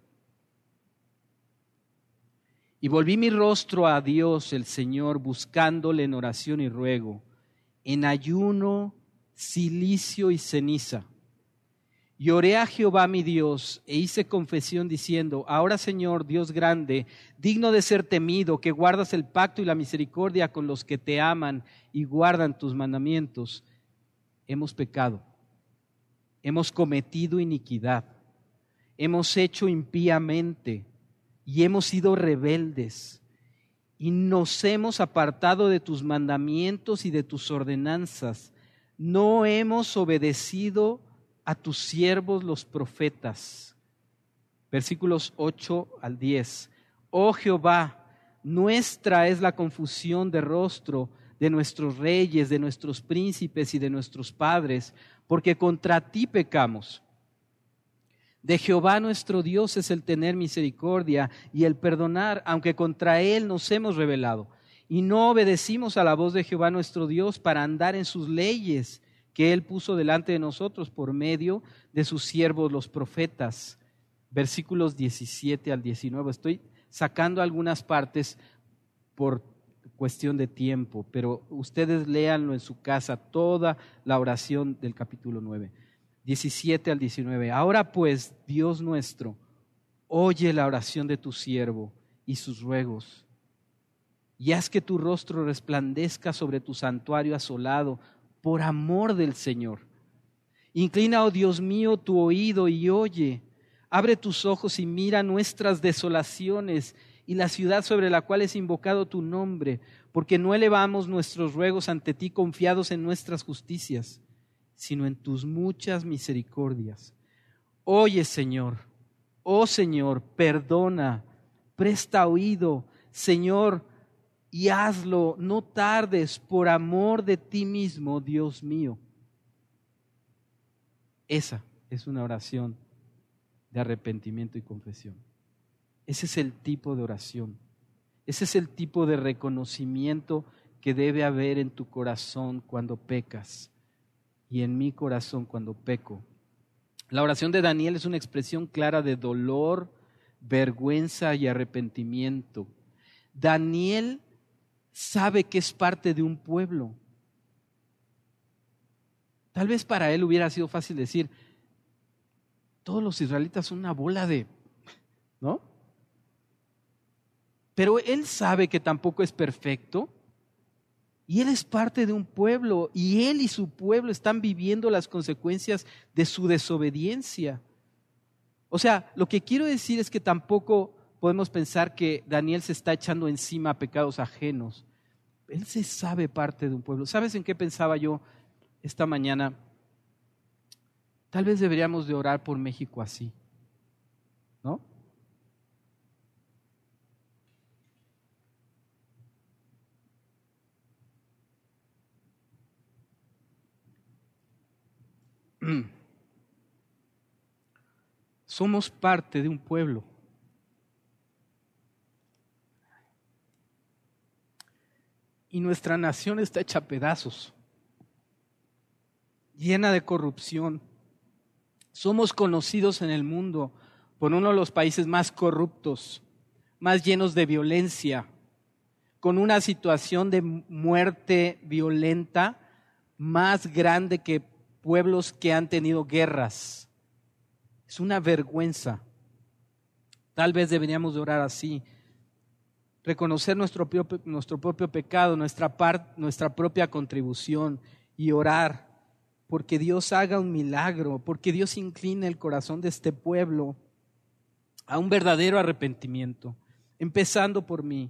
Speaker 1: Y volví mi rostro a Dios el Señor, buscándole en oración y ruego, en ayuno, cilicio y ceniza. Y oré a Jehová mi Dios e hice confesión diciendo, ahora Señor, Dios grande, digno de ser temido, que guardas el pacto y la misericordia con los que te aman y guardan tus mandamientos, hemos pecado, hemos cometido iniquidad, hemos hecho impíamente y hemos sido rebeldes y nos hemos apartado de tus mandamientos y de tus ordenanzas, no hemos obedecido a tus siervos los profetas. Versículos ocho al diez. Oh Jehová, nuestra es la confusión de rostro de nuestros reyes, de nuestros príncipes y de nuestros padres, porque contra ti pecamos. De Jehová nuestro Dios es el tener misericordia y el perdonar, aunque contra él nos hemos rebelado. Y no obedecimos a la voz de Jehová nuestro Dios para andar en sus leyes, que él puso delante de nosotros por medio de sus siervos los profetas. Versículos diecisiete al diecinueve. Estoy sacando algunas partes por cuestión de tiempo, pero ustedes léanlo en su casa, toda la oración del capítulo nueve. diecisiete al diecinueve. Ahora pues, Dios nuestro, oye la oración de tu siervo y sus ruegos, y haz que tu rostro resplandezca sobre tu santuario asolado, por amor del Señor. Inclina, oh Dios mío, tu oído y oye. Abre tus ojos y mira nuestras desolaciones y la ciudad sobre la cual es invocado tu nombre, porque no elevamos nuestros ruegos ante ti confiados en nuestras justicias, sino en tus muchas misericordias. Oye, Señor, oh Señor, perdona, presta oído, Señor, y hazlo, no tardes, por amor de ti mismo, Dios mío. Esa es una oración de arrepentimiento y confesión. Ese es el tipo de oración. Ese es el tipo de reconocimiento que debe haber en tu corazón cuando pecas y en mi corazón cuando peco. La oración de Daniel es una expresión clara de dolor, vergüenza y arrepentimiento. Daniel sabe que es parte de un pueblo. Tal vez para él hubiera sido fácil decir, todos los israelitas son una bola de, ¿no? Pero él sabe que tampoco es perfecto y él es parte de un pueblo y él y su pueblo están viviendo las consecuencias de su desobediencia. O sea, lo que quiero decir es que tampoco podemos pensar que Daniel se está echando encima pecados ajenos. Él se sabe parte de un pueblo. ¿Sabes en qué pensaba yo esta mañana? Tal vez deberíamos de orar por México así. Somos parte de un pueblo. Y nuestra nación está hecha a pedazos, llena de corrupción. Somos conocidos en el mundo por uno de los países más corruptos, más llenos de violencia, con una situación de muerte violenta más grande que pueblos que han tenido guerras. Es una vergüenza. Tal vez deberíamos de orar así. Reconocer nuestro propio, nuestro propio pecado, nuestra, part, nuestra propia contribución y orar porque Dios haga un milagro, porque Dios incline el corazón de este pueblo a un verdadero arrepentimiento, empezando por mí.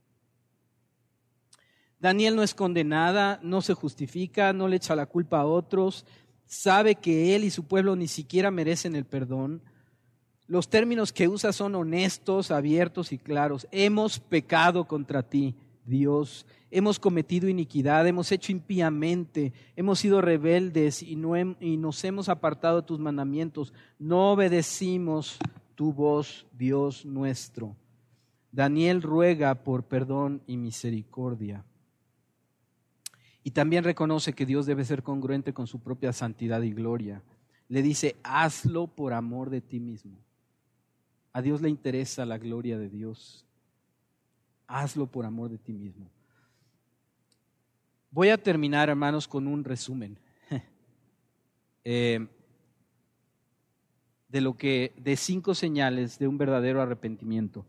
Speaker 1: Daniel no es condenada, no se justifica, no le echa la culpa a otros, sabe que él y su pueblo ni siquiera merecen el perdón. Los términos que usa son honestos, abiertos y claros. Hemos pecado contra ti, Dios. Hemos cometido iniquidad, hemos hecho impíamente, hemos sido rebeldes y, no hem, y nos hemos apartado de tus mandamientos. No obedecimos tu voz, Dios nuestro. Daniel ruega por perdón y misericordia. Y también reconoce que Dios debe ser congruente con su propia santidad y gloria. Le dice, hazlo por amor de ti mismo. A Dios le interesa la gloria de Dios. Hazlo por amor de ti mismo. Voy a terminar, hermanos, con un resumen eh, de lo que, de cinco señales de un verdadero arrepentimiento.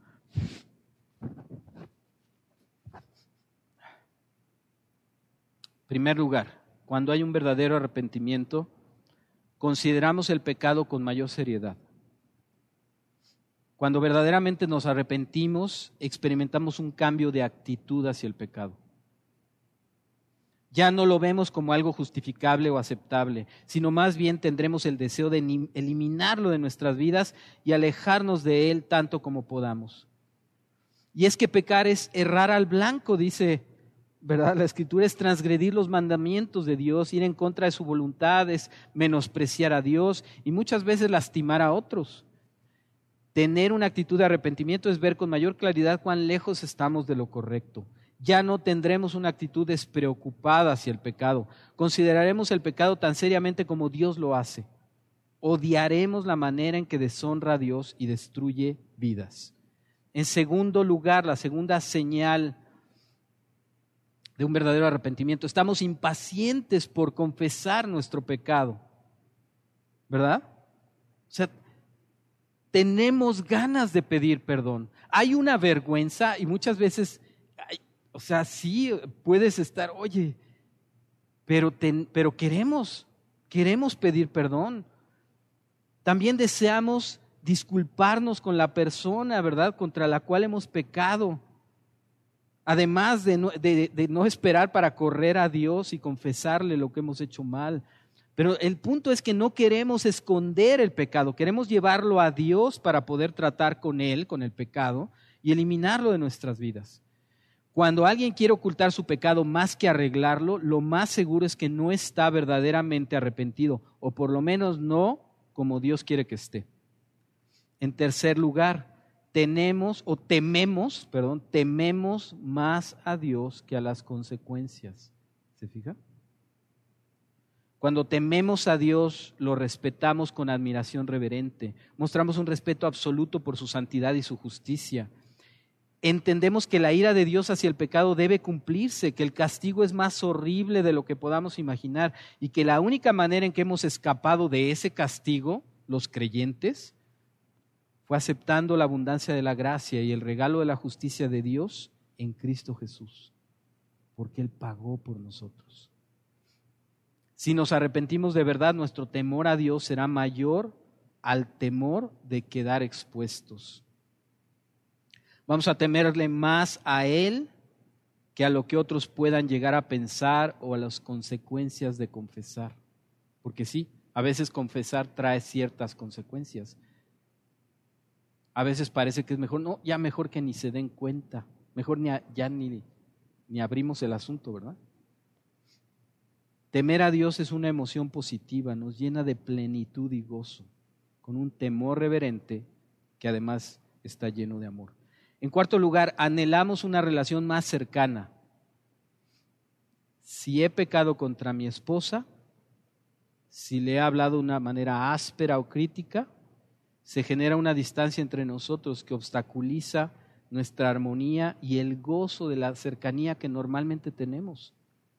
Speaker 1: En primer lugar, cuando hay un verdadero arrepentimiento, consideramos el pecado con mayor seriedad. Cuando verdaderamente nos arrepentimos, experimentamos un cambio de actitud hacia el pecado. Ya no lo vemos como algo justificable o aceptable, sino más bien tendremos el deseo de eliminarlo de nuestras vidas y alejarnos de él tanto como podamos. Y es que pecar es errar al blanco, dice, ¿verdad? La Escritura es transgredir los mandamientos de Dios, ir en contra de su voluntad, es menospreciar a Dios y muchas veces lastimar a otros. Tener una actitud de arrepentimiento es ver con mayor claridad cuán lejos estamos de lo correcto. Ya no tendremos una actitud despreocupada hacia el pecado. Consideraremos el pecado tan seriamente como Dios lo hace. Odiaremos la manera en que deshonra a Dios y destruye vidas. En segundo lugar, la segunda señal de un verdadero arrepentimiento, estamos impacientes por confesar nuestro pecado. ¿Verdad? O sea, tenemos ganas de pedir perdón. Hay una vergüenza y muchas veces, hay, o sea, sí puedes estar, oye, pero, ten, pero queremos, queremos pedir perdón. También deseamos disculparnos con la persona, ¿verdad?, contra la cual hemos pecado. Además de no, de, de no esperar para correr a Dios y confesarle lo que hemos hecho mal. Pero el punto es que no queremos esconder el pecado, queremos llevarlo a Dios para poder tratar con Él, con el pecado, y eliminarlo de nuestras vidas. Cuando alguien quiere ocultar su pecado más que arreglarlo, lo más seguro es que no está verdaderamente arrepentido, o por lo menos no como Dios quiere que esté. En tercer lugar, tenemos o tememos, perdón, tememos más a Dios que a las consecuencias. ¿Se fija? Cuando tememos a Dios, lo respetamos con admiración reverente. Mostramos un respeto absoluto por su santidad y su justicia. Entendemos que la ira de Dios hacia el pecado debe cumplirse, que el castigo es más horrible de lo que podamos imaginar y que la única manera en que hemos escapado de ese castigo, los creyentes, fue aceptando la abundancia de la gracia y el regalo de la justicia de Dios en Cristo Jesús, porque Él pagó por nosotros. Si nos arrepentimos de verdad, nuestro temor a Dios será mayor al temor de quedar expuestos. Vamos a temerle más a Él que a lo que otros puedan llegar a pensar o a las consecuencias de confesar. Porque sí, a veces confesar trae ciertas consecuencias. A veces parece que es mejor, no, ya mejor que ni se den cuenta, mejor ni a, ya ni, ni abrimos el asunto, ¿verdad? Temer a Dios es una emoción positiva, nos llena de plenitud y gozo, con un temor reverente que además está lleno de amor. En cuarto lugar, anhelamos una relación más cercana. Si he pecado contra mi esposa, si le he hablado de una manera áspera o crítica, se genera una distancia entre nosotros que obstaculiza nuestra armonía y el gozo de la cercanía que normalmente tenemos.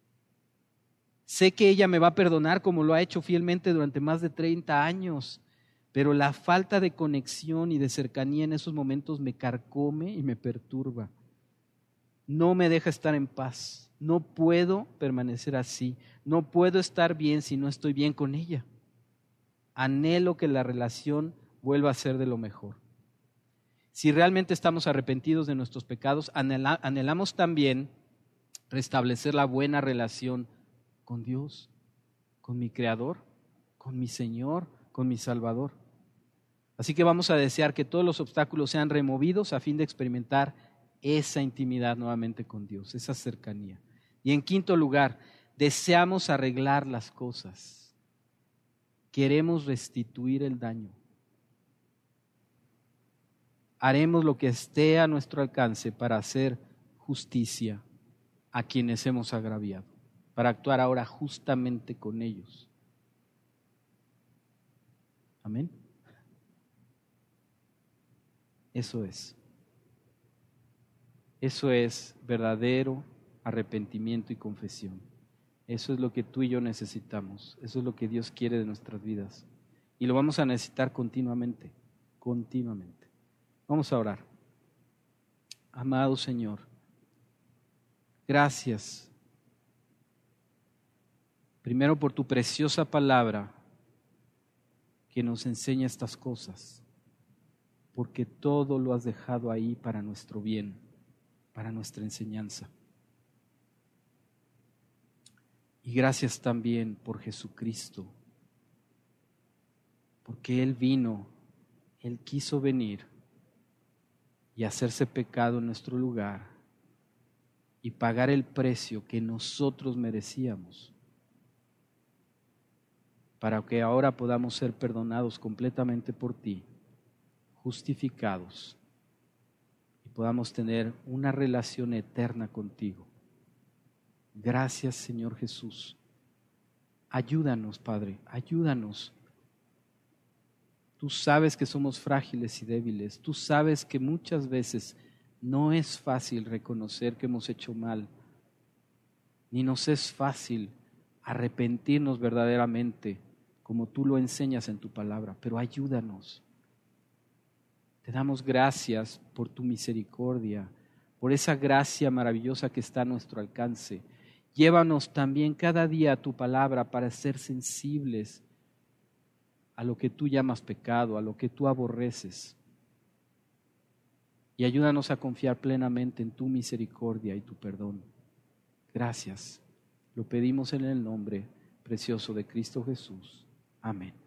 Speaker 1: Sé que ella me va a perdonar como lo ha hecho fielmente durante más de treinta años, pero la falta de conexión y de cercanía en esos momentos me carcome y me perturba. No me deja estar en paz. No puedo permanecer así. No puedo estar bien si no estoy bien con ella. Anhelo que la relación vuelva a ser de lo mejor. Si realmente estamos arrepentidos de nuestros pecados, anhela, anhelamos también restablecer la buena relación con Dios, con mi Creador, con mi Señor, con mi Salvador. Así que vamos a desear que todos los obstáculos sean removidos a fin de experimentar esa intimidad nuevamente con Dios, esa cercanía. Y en quinto lugar, deseamos arreglar las cosas. Queremos restituir el daño. Haremos lo que esté a nuestro alcance para hacer justicia a quienes hemos agraviado, para actuar ahora justamente con ellos. Amén. Eso es. Eso es verdadero arrepentimiento y confesión. Eso es lo que tú y yo necesitamos. Eso es lo que Dios quiere de nuestras vidas. Y lo vamos a necesitar continuamente, continuamente. Vamos a orar. Amado Señor, gracias. Primero por tu preciosa palabra que nos enseña estas cosas, porque todo lo has dejado ahí para nuestro bien, para nuestra enseñanza. Y gracias también por Jesucristo, porque Él vino, Él quiso venir y hacerse pecado en nuestro lugar y pagar el precio que nosotros merecíamos, para que ahora podamos ser perdonados completamente por ti, justificados, y podamos tener una relación eterna contigo. Gracias, Señor Jesús. Ayúdanos, Padre, ayúdanos. Tú sabes que somos frágiles y débiles. Tú sabes que muchas veces no es fácil reconocer que hemos hecho mal, ni nos es fácil arrepentirnos verdaderamente, como tú lo enseñas en tu palabra, pero ayúdanos. Te damos gracias por tu misericordia, por esa gracia maravillosa que está a nuestro alcance. Llévanos también cada día a tu palabra para ser sensibles a lo que tú llamas pecado, a lo que tú aborreces. Y ayúdanos a confiar plenamente en tu misericordia y tu perdón. Gracias. Lo pedimos en el nombre precioso de Cristo Jesús. Amén.